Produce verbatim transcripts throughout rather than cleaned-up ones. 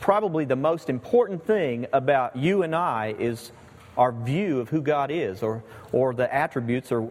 probably the most important thing about you and I is our view of who God is, or or the attributes, or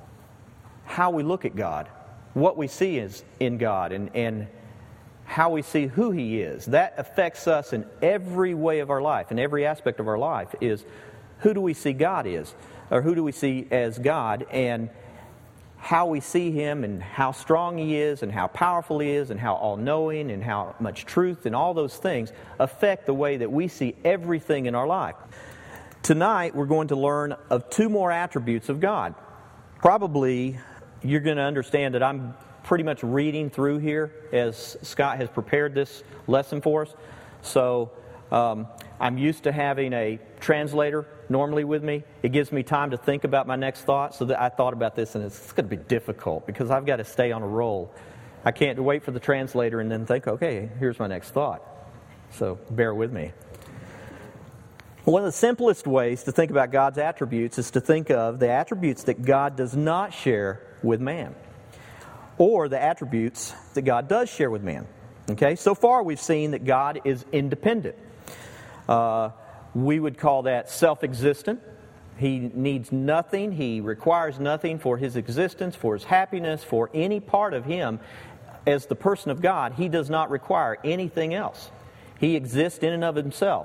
how we look at God, what we see is in God, and, and how we see who He is. That affects us in every way of our life, in every aspect of our life, is who do we see God is, or who do we see as God, and how we see Him, and how strong He is, and how powerful He is, and how all-knowing, and how much truth, and all those things affect the way that we see everything in our life. Tonight, we're going to learn of two more attributes of God. Probably, you're going to understand that I'm pretty much reading through here as Scott has prepared this lesson for us. So, um, I'm used to having a translator normally with me. It gives me time to think about my next thought. So that I thought about this, and it's, it's going to be difficult because I've got to stay on a roll. I can't wait for the translator and then think, okay, here's my next thought. So bear with me. One of the simplest ways to think about God's attributes is to think of the attributes that God does not share with man, or the attributes that God does share with man. Okay, so far we've seen that God is independent. Uh, we would call that self-existent. He needs nothing. He requires nothing for His existence, for His happiness, for any part of Him. As the person of God, He does not require anything else. He exists in and of Himself.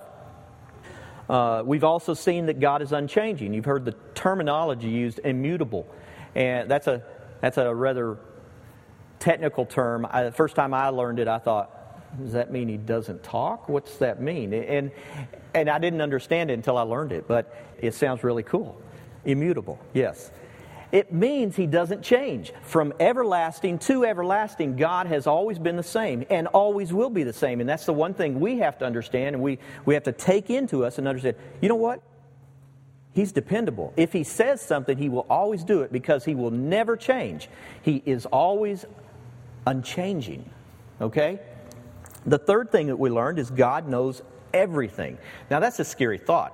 Uh, we've also seen that God is unchanging. You've heard the terminology used, immutable. And that's a that's a rather technical term. I, the first time I learned it, I thought, does that mean He doesn't talk? What's that mean? And and I didn't understand it until I learned it, but it sounds really cool. Immutable, yes. It means He doesn't change. From everlasting to everlasting, God has always been the same and always will be the same. And that's the one thing we have to understand, and we, we have to take into us and understand, you know what? He's dependable. If He says something, He will always do it because He will never change. He is always unchanging. Okay? The third thing that we learned is God knows everything. Now that's a scary thought.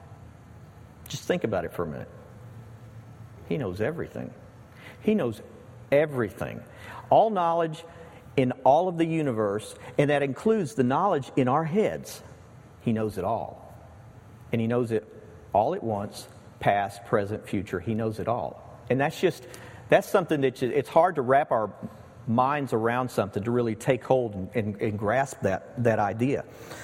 Just think about it for a minute. He knows everything. He knows everything. All knowledge in all of the universe, and that includes the knowledge in our heads. He knows it all. And He knows it all at once, past, present, future. He knows it all. And that's just, that's something that it's hard to wrap our minds around something, to really take hold and, and, and grasp that, that idea.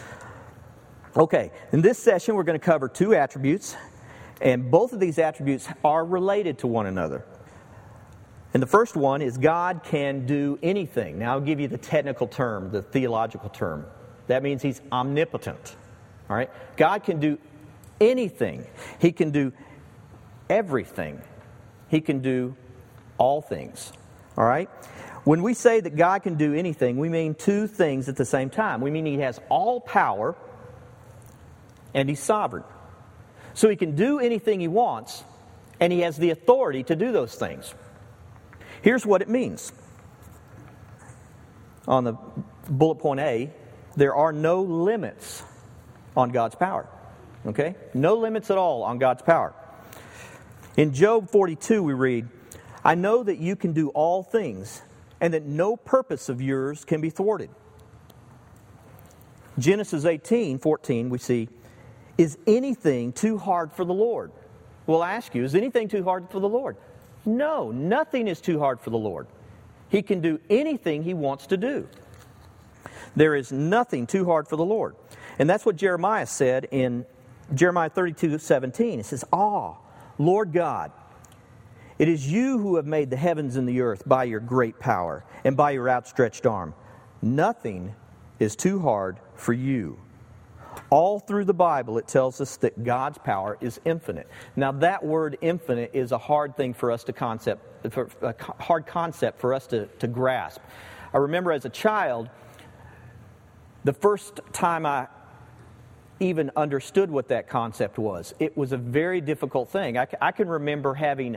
Okay, in this session we're going to cover two attributes. And both of these attributes are related to one another. And the first one is God can do anything. Now I'll give you the technical term, the theological term. That means He's omnipotent. All right? God can do anything. He can do everything. He can do all things. All right? When we say that God can do anything, we mean two things at the same time. We mean He has all power and He's sovereign. So He can do anything He wants, and He has the authority to do those things. Here's what it means. On the bullet point A, there are no limits on God's power. Okay? No limits at all on God's power. In Job forty-two we read, I know that you can do all things, and that no purpose of yours can be thwarted. Genesis eighteen fourteen we see, is anything too hard for the Lord? We'll ask you, is anything too hard for the Lord? No, nothing is too hard for the Lord. He can do anything He wants to do. There is nothing too hard for the Lord. And that's what Jeremiah said in Jeremiah thirty-two seventeen. It says, Ah, Lord God, it is You who have made the heavens and the earth by Your great power and by Your outstretched arm. Nothing is too hard for You. All through the Bible, it tells us that God's power is infinite. Now, that word infinite is a hard thing for us to concept, for, a hard concept for us to, to grasp. I remember as a child, the first time I even understood what that concept was, it was a very difficult thing. I, I can remember having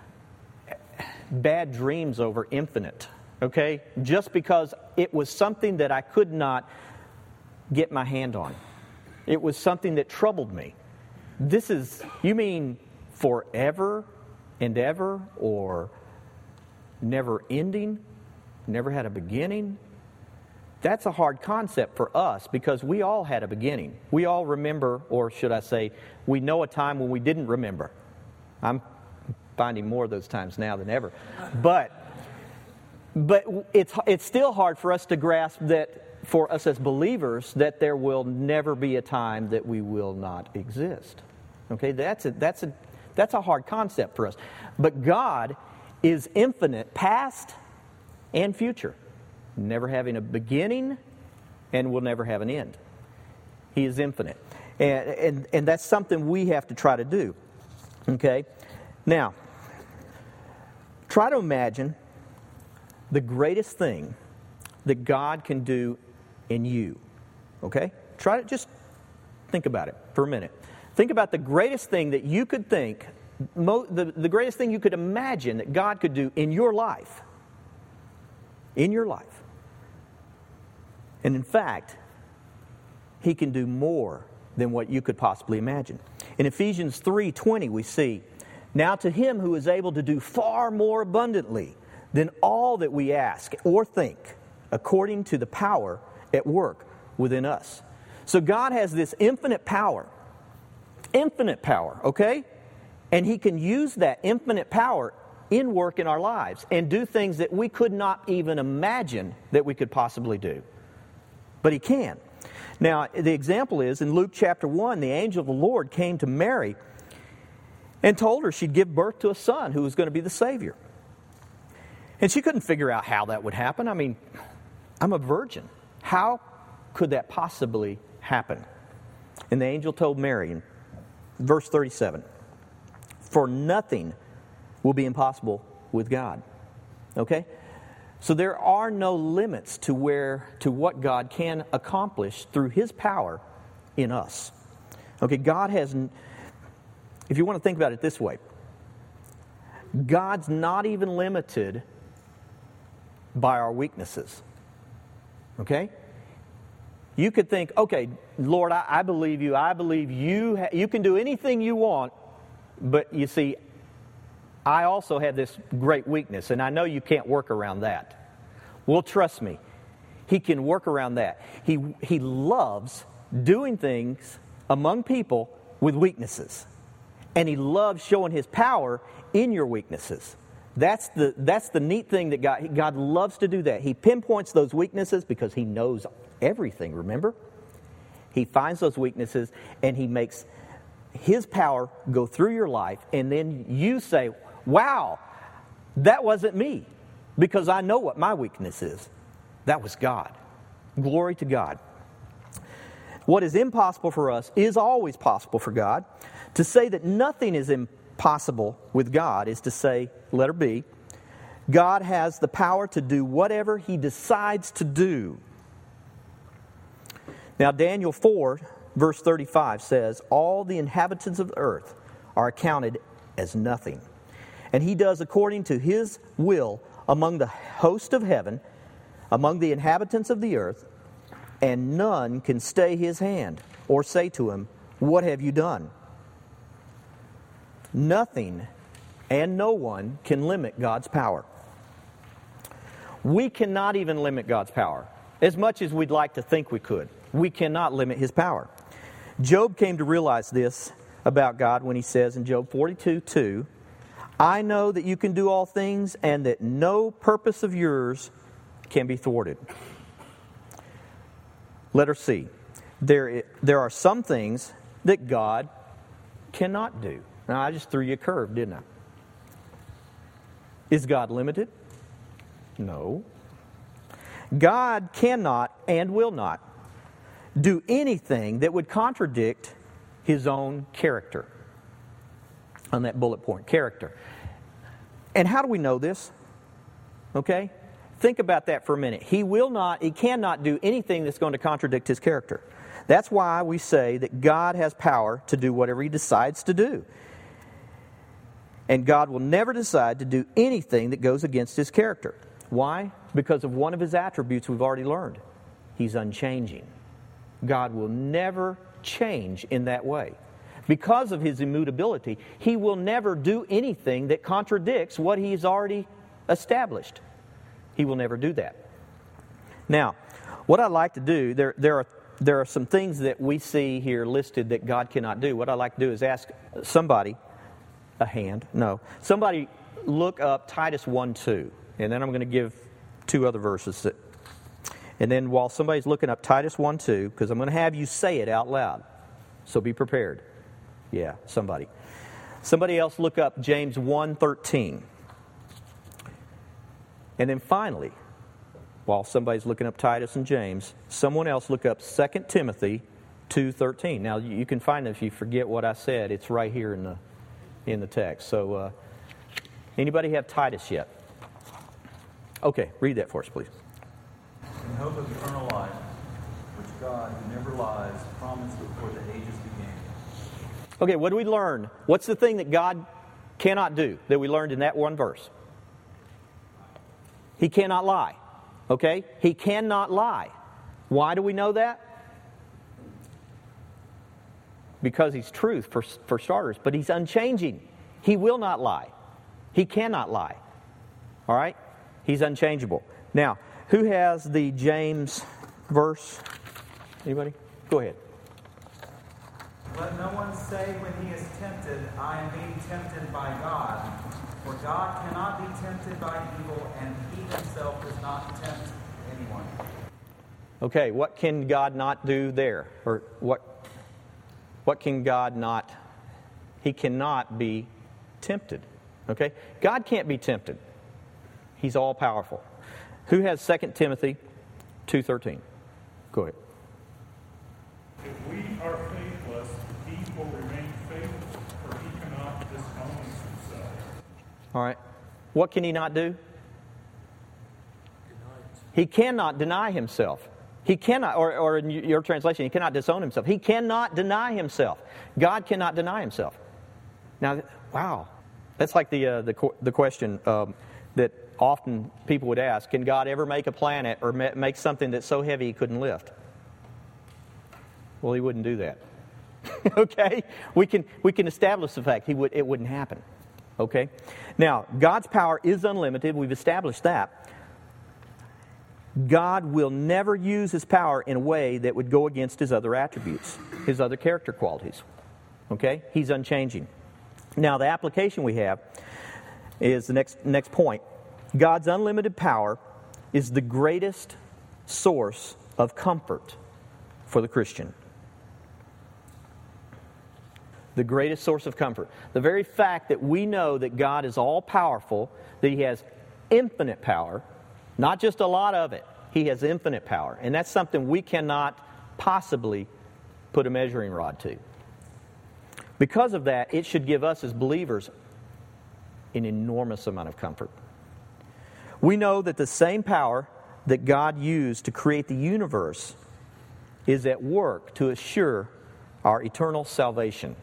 bad dreams over infinite, okay? Just because it was something that I could not get my hand on. It was something that troubled me. This is, you mean forever and ever, or never ending, never had a beginning? that's a hard concept for us because we all had a beginning. We all remember, or should I say, we know a time when we didn't remember. I'm finding more of those times now than ever. But but it's it's still hard for us to grasp that for us as believers that there will never be a time that we will not exist. Okay, that's a, that's a that's a hard concept for us. But God is infinite, past and future, never having a beginning and will never have an end. He is infinite. And, and, and that's something we have to try to do. Okay? Now, try to imagine the greatest thing that God can do in you. Okay? Try to just think about it for a minute. Think about the greatest thing that you could think, mo- the, the greatest thing you could imagine that God could do in your life. In your life. And in fact, He can do more than what you could possibly imagine. In Ephesians three twenty we see, "Now to Him who is able to do far more abundantly than all that we ask or think, according to the power at work within us." So God has this infinite power. Infinite power, okay? And He can use that infinite power in work in our lives and do things that we could not even imagine that we could possibly do. But He can. Now, the example is in Luke chapter one, the angel of the Lord came to Mary and told her she'd give birth to a son who was going to be the Savior. And she couldn't figure out how that would happen. I mean, I'm a virgin. How could that possibly happen? And the angel told Mary in verse thirty-seven, "For nothing will be impossible with God." Okay? So there are no limits to where to what God can accomplish through His power in us. Okay, God has, if you want to think about it this way, God's not even limited by our weaknesses. Okay? You could think, okay, Lord, I, I believe you. I believe you. Ha- you can do anything you want, but you see, I also have this great weakness, and I know you can't work around that. Well, trust me, He can work around that. He, he loves doing things among people with weaknesses. And He loves showing His power in your weaknesses. That's the, that's the neat thing that God, God loves to do that. He pinpoints those weaknesses because He knows everything, remember? He finds those weaknesses and He makes His power go through your life, and then you say, wow, that wasn't me, because I know what my weakness is. That was God. Glory to God. What is impossible for us is always possible for God. To say that nothing is impossible with God is to say, letter B, God has the power to do whatever He decides to do. Now, Daniel four, verse thirty-five says, "All the inhabitants of the earth are accounted as nothing. And He does according to His will among the host of heaven, among the inhabitants of the earth, and none can stay His hand or say to Him, 'What have you done?'" Nothing and no one can limit God's power. We cannot even limit God's power, as much as we'd like to think we could. We cannot limit His power. Job came to realize this about God when he says in Job forty-two two, "I know that you can do all things, and that no purpose of yours can be thwarted." Letter C. There, there are some things that God cannot do. Now, I just threw you a curve, didn't I? Is God limited? No. God cannot and will not do anything that would contradict His own character. On that bullet point, character. And how do we know this? Okay? Think about that for a minute. He will not, He cannot do anything that's going to contradict His character. That's why we say that God has power to do whatever He decides to do. And God will never decide to do anything that goes against His character. Why? Because of one of His attributes we've already learned. He's unchanging. God will never change in that way. Because of His immutability, He will never do anything that contradicts what He's already established. He will never do that. Now, What I'd like to do, there, there are there are some things that we see here listed that God cannot do. What I'd like to do is ask somebody, a hand, no, somebody look up Titus one two, and then I'm going to give two other verses. That, and then while somebody's looking up Titus one two, because I'm going to have you say it out loud, so be prepared. Yeah, somebody. Somebody else look up James one thirteen. And then finally, while somebody's looking up Titus and James, someone else look up Second Timothy two thirteen. Now, you can find it if you forget what I said. It's right here in the in the text. So, uh, anybody have Titus yet? Okay, read that for us, please. In hope of eternal life, which God, who never lies, promised before the ages began. Okay, what do we learn? What's the thing that God cannot do that we learned in that one verse? He cannot lie. Okay? He cannot lie. Why do we know that? Because He's truth, for, for starters. But He's unchanging. He will not lie. He cannot lie. All right? He's unchangeable. Now, who has the James verse? Anybody? Go ahead. Let no one say when he is tempted, I am being tempted by God. For God cannot be tempted by evil, and He Himself does not tempt anyone. Okay, what can God not do there? Or what, what can God not... He cannot be tempted. Okay? God can't be tempted. He's all-powerful. Who has Second Timothy two thirteen? Go ahead. If we are faithless, He will remain faithful, for He cannot disown Himself. All right. What can He not do? He cannot deny Himself. He cannot, or, or in your translation, He cannot disown Himself. He cannot deny Himself. God cannot deny Himself. Now, wow. That's like the uh, the, the question um, that often people would ask, can God ever make a planet or ma- make something that's so heavy He couldn't lift? Well, He wouldn't do that. Okay? We can we can establish the fact he would it wouldn't happen. Okay? Now, God's power is unlimited. We've established that. God will never use His power in a way that would go against His other attributes, His other character qualities. Okay? He's unchanging. Now, the application we have is the next next point. God's unlimited power is the greatest source of comfort for the Christian. The greatest source of comfort. The very fact that we know that God is all-powerful, that He has infinite power, not just a lot of it, He has infinite power. And that's something we cannot possibly put a measuring rod to. Because of that, it should give us as believers an enormous amount of comfort. We know that the same power that God used to create the universe is at work to assure our eternal salvation.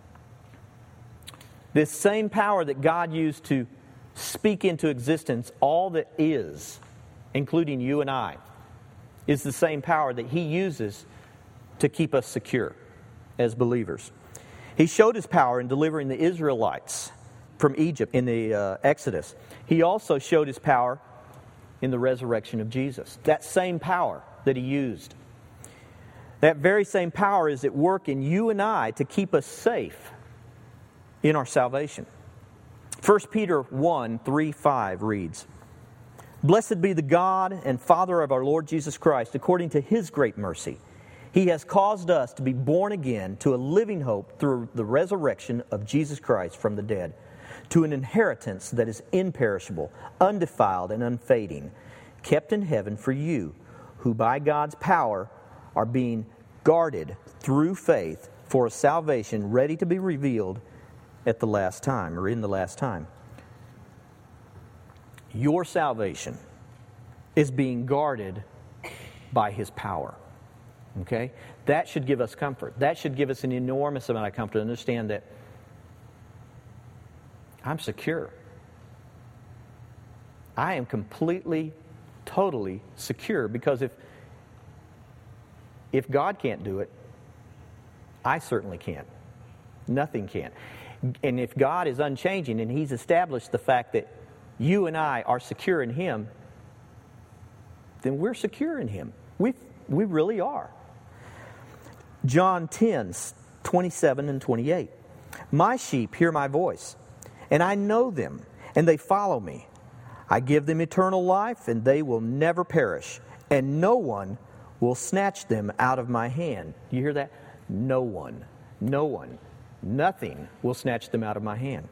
This same power that God used to speak into existence all that is, including you and I, is the same power that He uses to keep us secure as believers. He showed His power in delivering the Israelites from Egypt in the uh, Exodus. He also showed His power in the resurrection of Jesus. That same power that He used. That very same power is at work in you and I to keep us safe in our salvation. First Peter one, three, five reads, Blessed be the God and Father of our Lord Jesus Christ, according to His great mercy. He has caused us to be born again to a living hope through the resurrection of Jesus Christ from the dead, to an inheritance that is imperishable, undefiled, and unfading, kept in heaven for you, who by God's power are being guarded through faith for a salvation ready to be revealed at the last time, or in the last time. Your salvation is being guarded by His power. Okay? That should give us comfort. That should give us an enormous amount of comfort to understand that I'm secure. I am completely, totally secure, because if if God can't do it, I certainly can't. Nothing can. And if God is unchanging and He's established the fact that you and I are secure in Him, then we're secure in Him. We, we really are. John ten, twenty-seven and twenty-eight. My sheep hear my voice, and I know them, and they follow me. I give them eternal life, and they will never perish, and no one will snatch them out of my hand. You hear that? No one. No one. Nothing will snatch them out of my hand.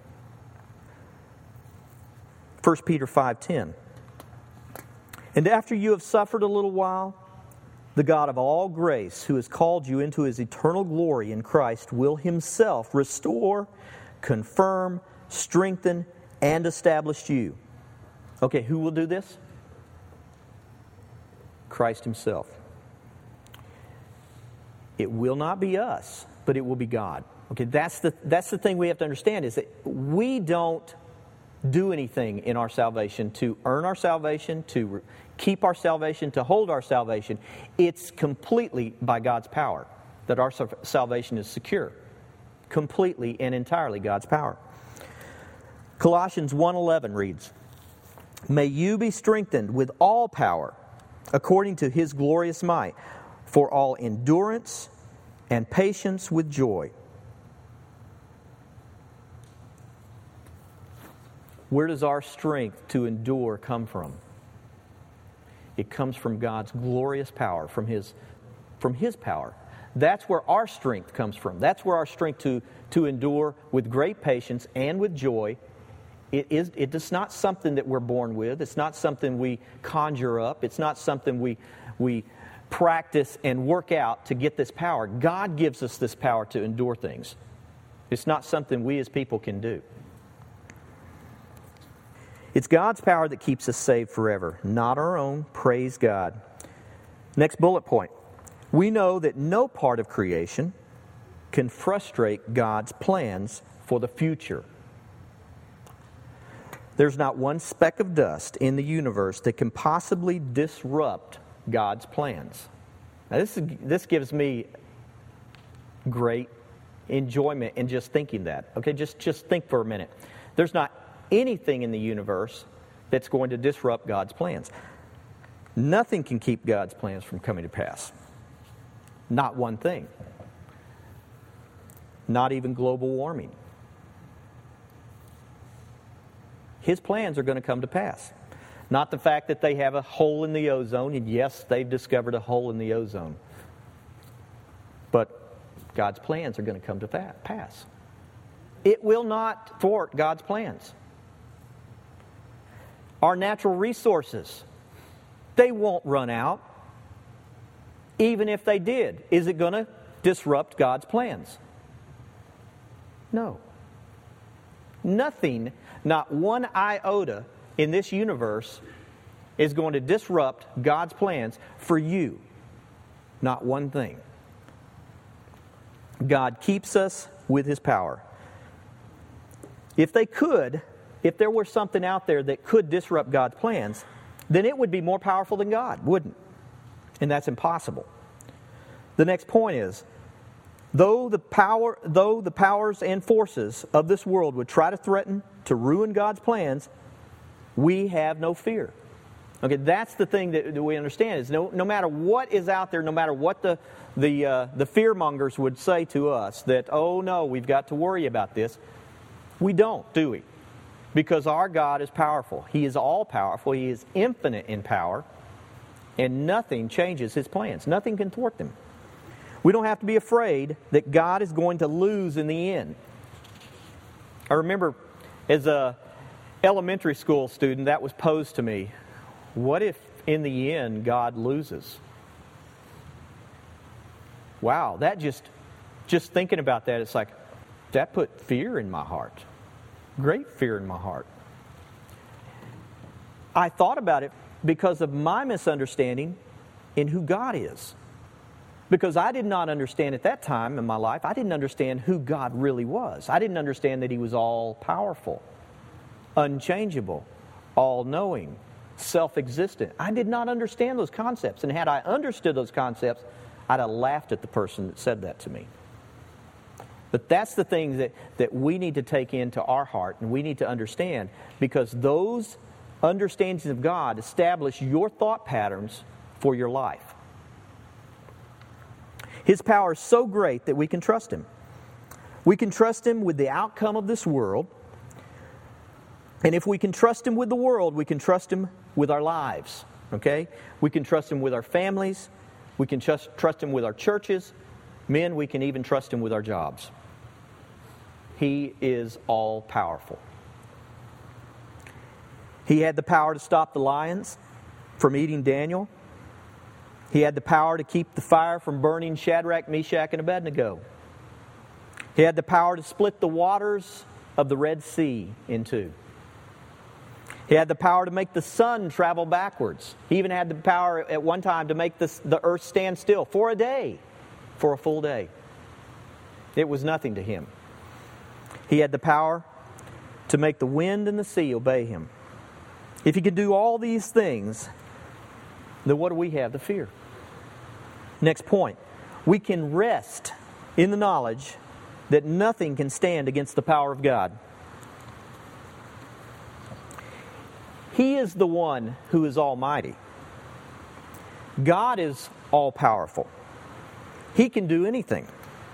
First Peter five ten. And after you have suffered a little while, the God of all grace, who has called you into His eternal glory in Christ, will Himself restore, confirm, strengthen, and establish you. Okay, who will do this? Christ Himself. It will not be us, but it will be God. Okay, that's the that's the thing we have to understand, is that we don't do anything in our salvation to earn our salvation, to keep our salvation, to hold our salvation. It's completely by God's power that our salvation is secure. Completely and entirely God's power. Colossians one eleven reads, May you be strengthened with all power according to His glorious might, for all endurance and patience with joy. Where does our strength to endure come from? It comes from God's glorious power, from His, from His power. That's where our strength comes from. That's where our strength to, to endure with great patience and with joy. It is, it is not something that we're born with. It's not something we conjure up. It's not something we, we practice and work out to get this power. God gives us this power to endure things. It's not something we as people can do. It's God's power that keeps us saved forever, not our own. Praise God. Next bullet point. We know that no part of creation can frustrate God's plans for the future. There's not one speck of dust in the universe that can possibly disrupt God's plans. Now, this, is, this gives me great enjoyment in just thinking that. Okay, just, just think for a minute. There's not anything in the universe that's going to disrupt God's plans. Nothing can keep God's plans from coming to pass. Not one thing. Not even global warming. His plans are going to come to pass. Not the fact that they have a hole in the ozone, and yes, they've discovered a hole in the ozone. But God's plans are going to come to pass. It will not thwart God's plans. Our natural resources, they won't run out. Even if they did, is it going to disrupt God's plans? No. Nothing, not one iota in this universe is going to disrupt God's plans for you. Not one thing. God keeps us with His power. If they could, if there were something out there that could disrupt God's plans, then it would be more powerful than God, wouldn't it? And that's impossible. The next point is, though the power, though the powers and forces of this world would try to threaten to ruin God's plans, we have no fear. Okay, that's the thing that, that we understand is no, no matter what is out there, no matter what the the uh, the fearmongers would say to us that, oh no, we've got to worry about this. We don't, do we? Because our God is powerful. He is all powerful. He is infinite in power. And nothing changes His plans. Nothing can thwart them. We don't have to be afraid that God is going to lose in the end. I remember as a elementary school student, that was posed to me. What if in the end God loses? Wow, that just, just thinking about that, it's like, that put fear in my heart. Great fear in my heart. I thought about it because of my misunderstanding in who God is. Because I did not understand at that time in my life, I didn't understand who God really was. I didn't understand that He was all-powerful, unchangeable, all-knowing, self-existent. I did not understand those concepts. And had I understood those concepts, I'd have laughed at the person that said that to me. But that's the thing that, that we need to take into our heart and we need to understand, because those understandings of God establish your thought patterns for your life. His power is so great that we can trust Him. We can trust Him with the outcome of this world. And if we can trust Him with the world, we can trust Him with our lives. Okay? We can trust Him with our families. We can trust, trust Him with our churches. Men, we can even trust Him with our jobs. He is all-powerful. He had the power to stop the lions from eating Daniel. He had the power to keep the fire from burning Shadrach, Meshach, and Abednego. He had the power to split the waters of the Red Sea in two. He had the power to make the sun travel backwards. He even had the power at one time to make this, the earth stand still for a day, for a full day. It was nothing to Him. He had the power to make the wind and the sea obey Him. If He could do all these things, then what do we have to fear? Next point. We can rest in the knowledge that nothing can stand against the power of God. He is the one who is almighty. God is all-powerful. He can do anything.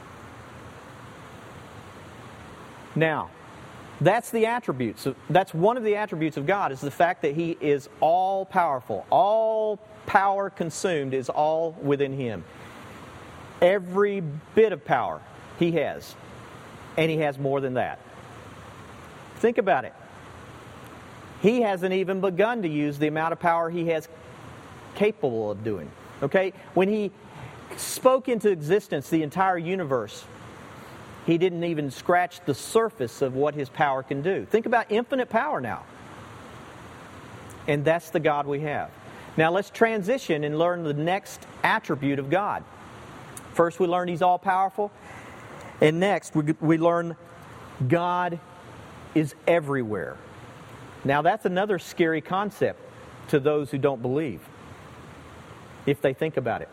Now, that's the attributes. That's one of the attributes of God, is the fact that He is all-powerful. All power consumed is all within Him. Every bit of power He has. And He has more than that. Think about it. He hasn't even begun to use the amount of power He has capable of doing. Okay? When He spoke into existence the entire universe, He didn't even scratch the surface of what His power can do. Think about infinite power now. And that's the God we have. Now let's transition and learn the next attribute of God. First we learned He's all-powerful. And next we, we learn God is everywhere. Now that's another scary concept to those who don't believe, if they think about it.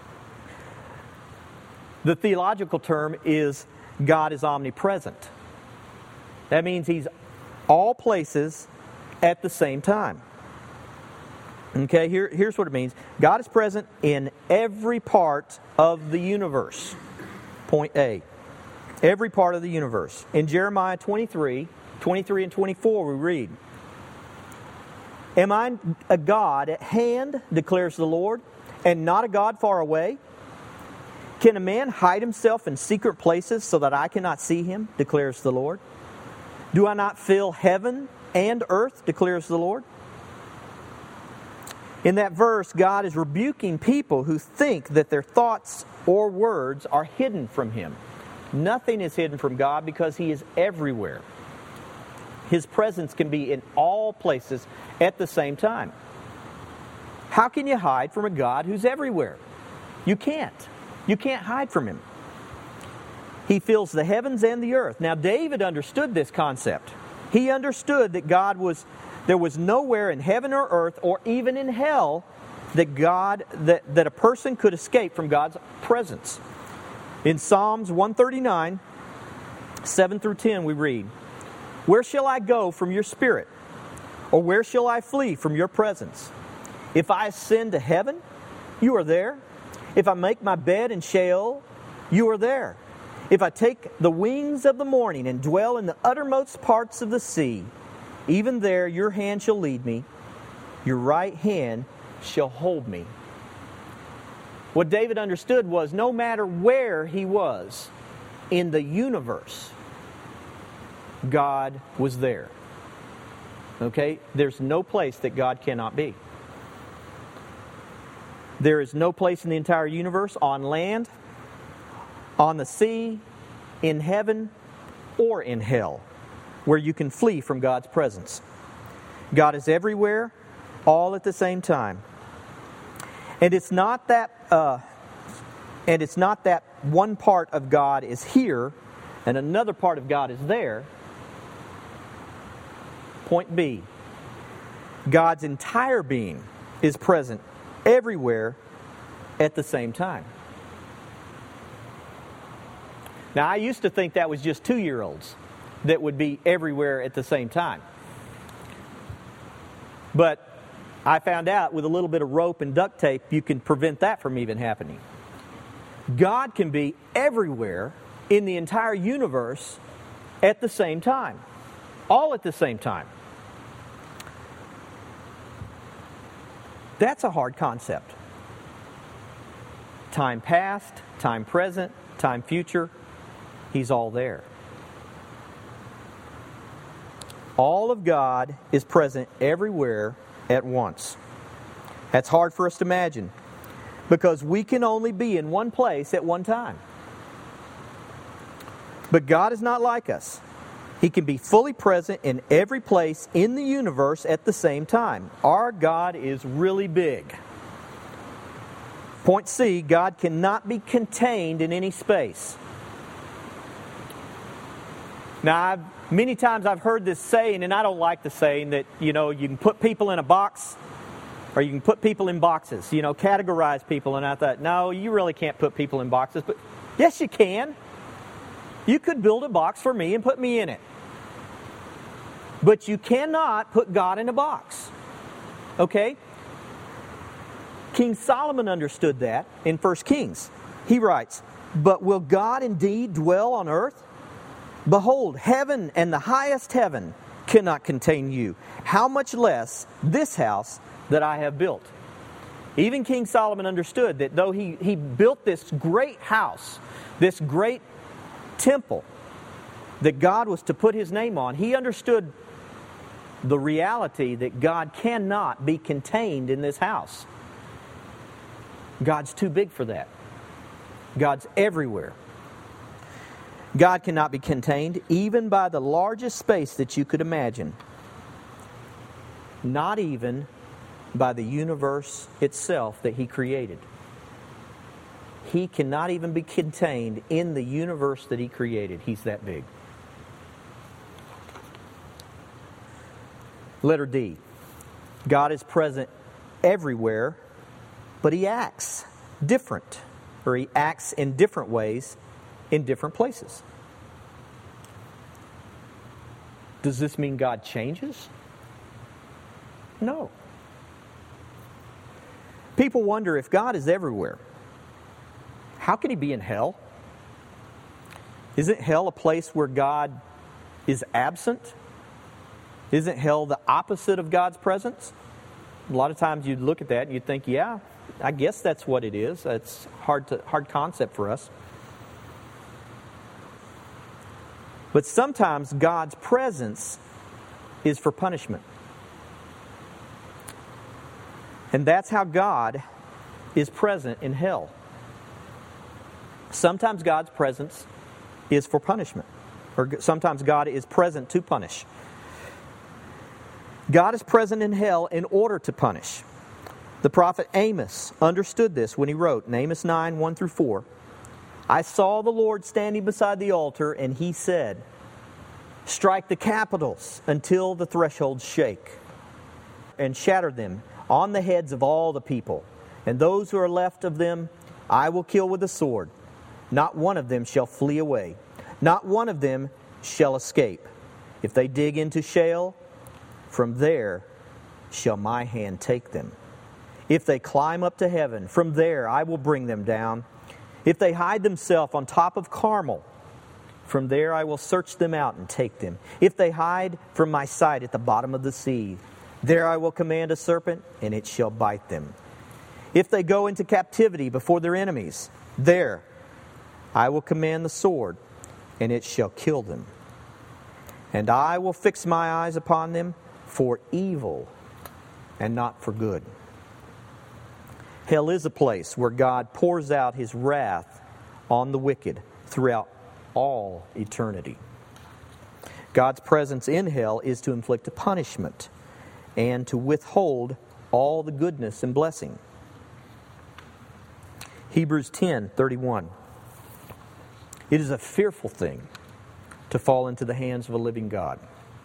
The theological term is God is omnipresent. That means He's all places at the same time. Okay, here, here's what it means. God is present in every part of the universe. Point A. Every part of the universe. In Jeremiah twenty-three, twenty-three and twenty-four we read, "Am I a God at hand, declares the Lord, and not a God far away? Can a man hide himself in secret places so that I cannot see him, declares the Lord? Do I not fill heaven and earth, declares the Lord?" In that verse, God is rebuking people who think that their thoughts or words are hidden from Him. Nothing is hidden from God because He is everywhere. His presence can be in all places at the same time. How can you hide from a God who's everywhere? You can't. You can't hide from Him. He fills the heavens and the earth. Now, David understood this concept. He understood that God was, there was nowhere in heaven or earth or even in hell that God, that, that a person could escape from God's presence. In Psalms one thirty-nine, seven through ten, we read, "Where shall I go from your spirit? Or where shall I flee from your presence? If I ascend to heaven, you are there. If I make my bed in Sheol, you are there. If I take the wings of the morning and dwell in the uttermost parts of the sea, even there your hand shall lead me, your right hand shall hold me." What David understood was no matter where he was in the universe, God was there. Okay? There's no place that God cannot be. There is no place in the entire universe, on land, on the sea, in heaven, or in hell, where you can flee from God's presence. God is everywhere, all at the same time. And it's not that, uh, and it's not that one part of God is here and another part of God is there. Point B. God's entire being is present everywhere at the same time. Now, I used to think that was just two-year-olds that would be everywhere at the same time. But I found out with a little bit of rope and duct tape, you can prevent that from even happening. God can be everywhere in the entire universe at the same time. All at the same time. That's a hard concept. Time past, time present, time future, He's all there. All of God is present everywhere at once. That's hard for us to imagine because we can only be in one place at one time. But God is not like us. He can be fully present in every place in the universe at the same time. Our God is really big. Point C, God cannot be contained in any space. Now, I've, many times I've heard this saying, and I don't like the saying that, you know, you can put people in a box or you can put people in boxes, you know, categorize people. And I thought, no, you really can't put people in boxes. But yes, you can. You could build a box for me and put me in it. But you cannot put God in a box. Okay? King Solomon understood that in First Kings. He writes, "But will God indeed dwell on earth? Behold, heaven and the highest heaven cannot contain you. How much less this house that I have built?" Even King Solomon understood that though he, he built this great house, this great temple that God was to put His name on, he understood the reality that God cannot be contained in this house. God's too big for that. God's everywhere. God cannot be contained even by the largest space that you could imagine. Not even by the universe itself that He created. He cannot even be contained in the universe that He created. He's that big. Letter D. God is present everywhere, but He acts different, or He acts in different ways in different places. Does this mean God changes? No. People wonder, if God is everywhere, how can He be in hell? Isn't hell a place where God is absent? Isn't hell the opposite of God's presence? A lot of times you'd look at that and you'd think, yeah, I guess that's what it is. It's hard to hard concept for us. But sometimes God's presence is for punishment. And that's how God is present in hell. Sometimes God's presence is for punishment. Or sometimes God is present to punish. God is present in hell in order to punish. The prophet Amos understood this when he wrote in Amos nine, one through four, "I saw the Lord standing beside the altar, and He said, 'Strike the capitals until the thresholds shake, and shatter them on the heads of all the people. And those who are left of them I will kill with the sword. Not one of them shall flee away. Not one of them shall escape. If they dig into Sheol, from there shall my hand take them. If they climb up to heaven, from there I will bring them down. If they hide themselves on top of Carmel, from there I will search them out and take them. If they hide from my sight at the bottom of the sea, there I will command a serpent, and it shall bite them. If they go into captivity before their enemies, there I will command the sword, and it shall kill them. And I will fix my eyes upon them for evil and not for good." Hell is a place where God pours out His wrath on the wicked throughout all eternity. God's presence in hell is to inflict a punishment and to withhold all the goodness and blessing. Hebrews ten thirty-one. "It is a fearful thing to fall into the hands of a living God."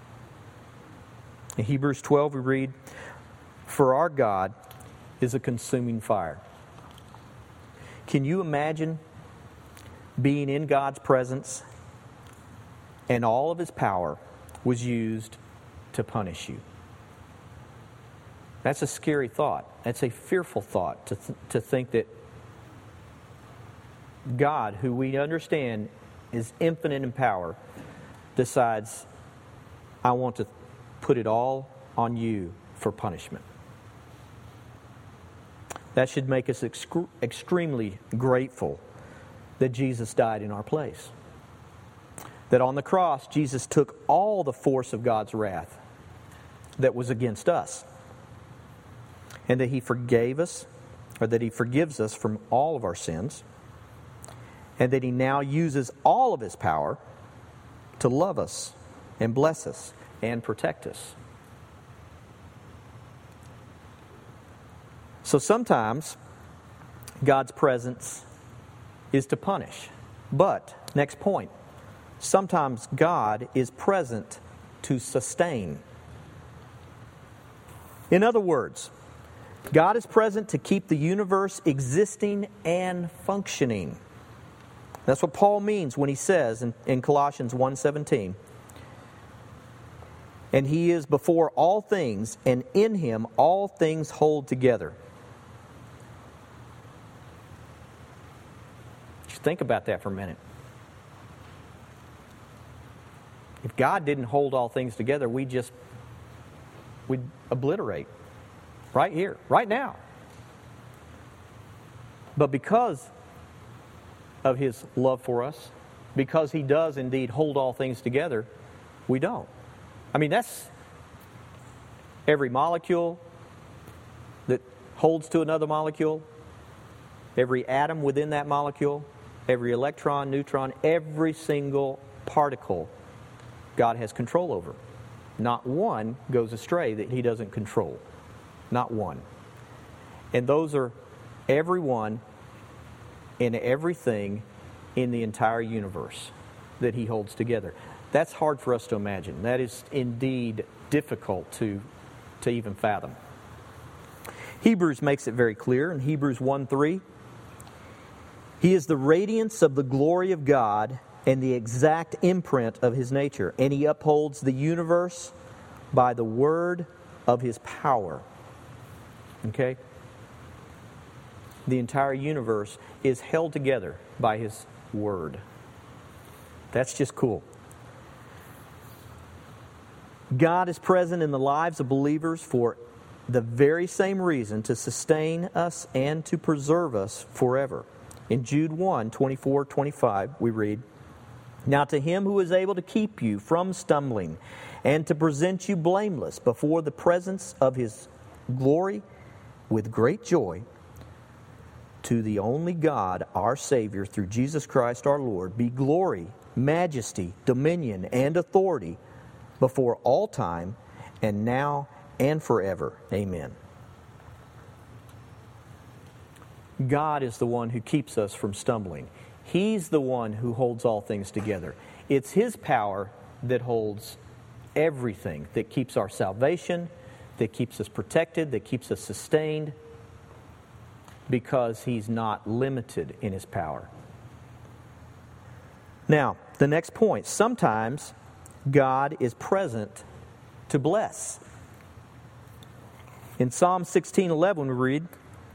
In Hebrews twelve we read, "For our God is a consuming fire." Can you imagine being in God's presence and all of His power was used to punish you? That's a scary thought. That's a fearful thought to th- to think that God, who we understand is infinite in power, decides, I want to put it all on you for punishment. That should make us excru- extremely grateful that Jesus died in our place. That on the cross, Jesus took all the force of God's wrath that was against us. And that He forgave us, or that He forgives us from all of our sins. And that He now uses all of His power to love us and bless us and protect us. So sometimes God's presence is to punish. But, next point, sometimes God is present to sustain. In other words, God is present to keep the universe existing and functioning. That's what Paul means when he says in, in Colossians one seventeen, and He is before all things, and in Him all things hold together. Just think about that for a minute. If God didn't hold all things together, we just we'd obliterate right here, right now. But because of His love for us, because He does indeed hold all things together, we don't. I mean, that's every molecule that holds to another molecule, every atom within that molecule, every electron, neutron, every single particle God has control over. Not one goes astray that He doesn't control. Not one. And those are everyone and everything in the entire universe that He holds together. That's hard for us to imagine. That is indeed difficult to, to even fathom. Hebrews makes it very clear in Hebrews one three. He is the radiance of the glory of God and the exact imprint of His nature, and He upholds the universe by the word of His power. Okay? The entire universe is held together by His word. That's just cool. God is present in the lives of believers for the very same reason, to sustain us and to preserve us forever. In Jude one, twenty-four, twenty-five, we read, Now to Him who is able to keep you from stumbling and to present you blameless before the presence of His glory with great joy, to the only God, our Savior, through Jesus Christ our Lord, be glory, majesty, dominion, and authority before all time, and now and forever. Amen. God is the one who keeps us from stumbling. He's the one who holds all things together. It's His power that holds everything, that keeps our salvation, that keeps us protected, that keeps us sustained, because He's not limited in His power. Now, the next point. Sometimes God is present to bless. In Psalm sixteen eleven we read,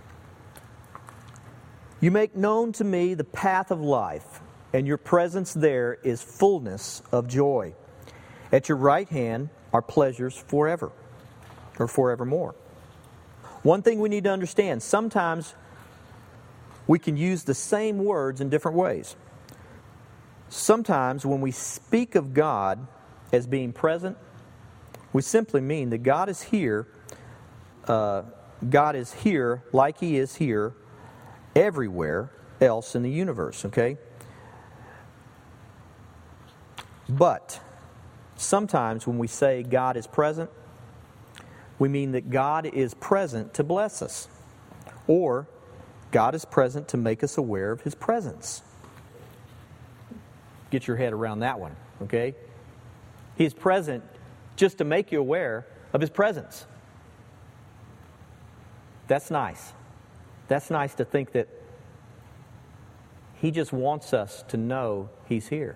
You make known to me the path of life, and your presence there is fullness of joy. At your right hand are pleasures forever, or forevermore. One thing we need to understand, sometimes we can use the same words in different ways. Sometimes when we speak of God as being present, we simply mean that God is here, uh, God is here like He is here everywhere else in the universe, okay? But sometimes when we say God is present, we mean that God is present to bless us, or God is present to make us aware of His presence. Get your head around that one, okay? He's present just to make you aware of His presence. That's nice. That's nice to think that He just wants us to know He's here.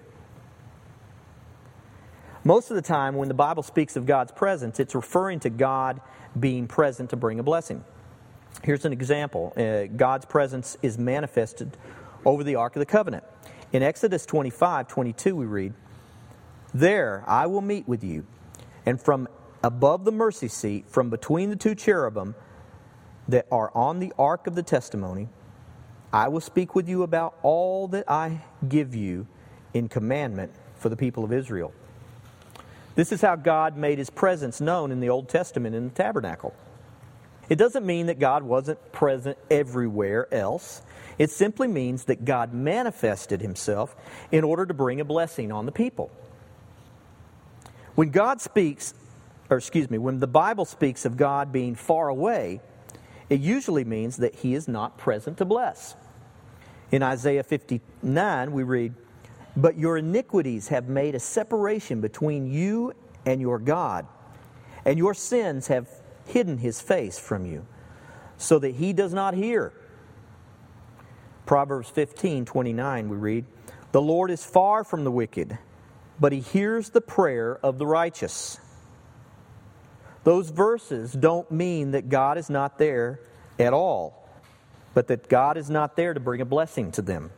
Most of the time when the Bible speaks of God's presence, it's referring to God being present to bring a blessing. Here's an example. Uh, God's presence is manifested over the Ark of the Covenant. In Exodus twenty-five twenty-two we read, "There I will meet with you, and from above the mercy seat, from between the two cherubim that are on the Ark of the Testimony, I will speak with you about all that I give you in commandment for the people of Israel." This is how God made His presence known in the Old Testament in the tabernacle. It doesn't mean that God wasn't present everywhere else. It simply means that God manifested Himself in order to bring a blessing on the people. When God speaks, or excuse me, when the Bible speaks of God being far away, it usually means that He is not present to bless. In Isaiah fifty-nine, we read, "But your iniquities have made a separation between you and your God, and your sins have hidden His face from you, so that He does not hear." Proverbs fifteen twenty-nine, we read, "The Lord is far from the wicked, but He hears the prayer of the righteous." Those verses don't mean that God is not there at all, but that God is not there to bring a blessing to them.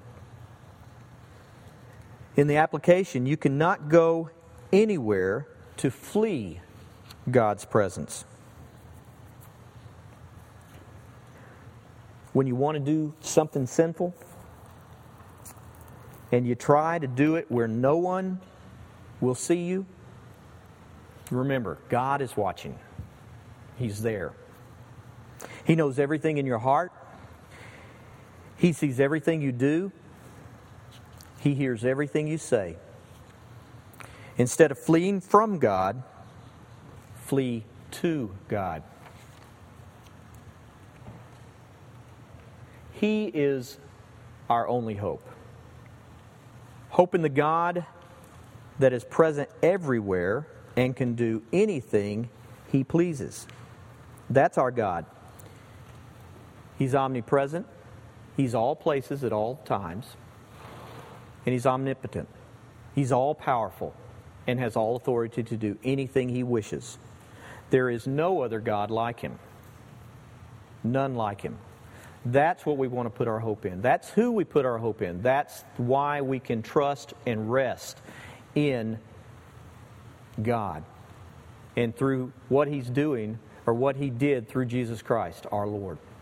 In the application, you cannot go anywhere to flee God's presence. When you want to do something sinful, and you try to do it where no one will see you, remember, God is watching. He's there. He knows everything in your heart. He sees everything you do. He hears everything you say. Instead of fleeing from God, flee to God. He is our only hope. Hope in the God that is present everywhere and can do anything He pleases. That's our God. He's omnipresent. He's all places at all times. And He's omnipotent. He's all-powerful and has all authority to do anything He wishes. There is no other God like Him. None like Him. That's what we want to put our hope in. That's who we put our hope in. That's why we can trust and rest in God and through what He's doing or what He did through Jesus Christ, our Lord.